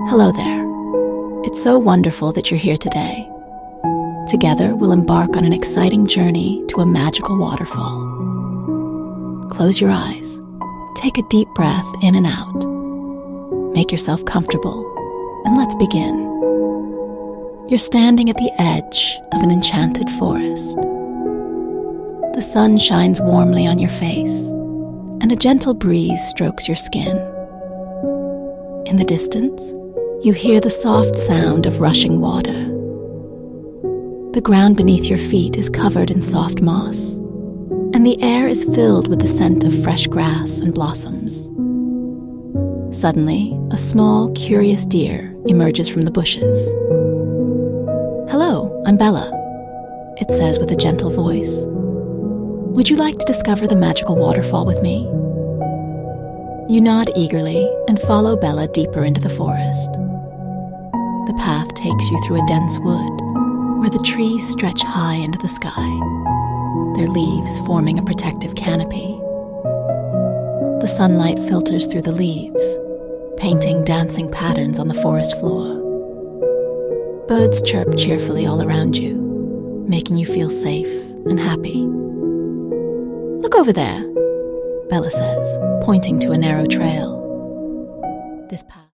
Hello there. It's so wonderful that you're here today. Together, we'll embark on an exciting journey to a magical waterfall. Close your eyes. Take a deep breath in and out. Make yourself comfortable, and let's begin. You're standing at the edge of an enchanted forest. The sun shines warmly on your face, and a gentle breeze strokes your skin. In the distance, you hear the soft sound of rushing water. The ground beneath your feet is covered in soft moss, and the air is filled with the scent of fresh grass and blossoms. Suddenly, a small, curious deer emerges from the bushes. "Hello, I'm Bella," it says with a gentle voice. "Would you like to discover the magical waterfall with me?" You nod eagerly and follow Bella deeper into the forest. The path takes you through a dense wood, where the trees stretch high into the sky, their leaves forming a protective canopy. The sunlight filters through the leaves, painting dancing patterns on the forest floor. Birds chirp cheerfully all around you, making you feel safe and happy. "Look over there," Bella says, pointing to a narrow trail. This path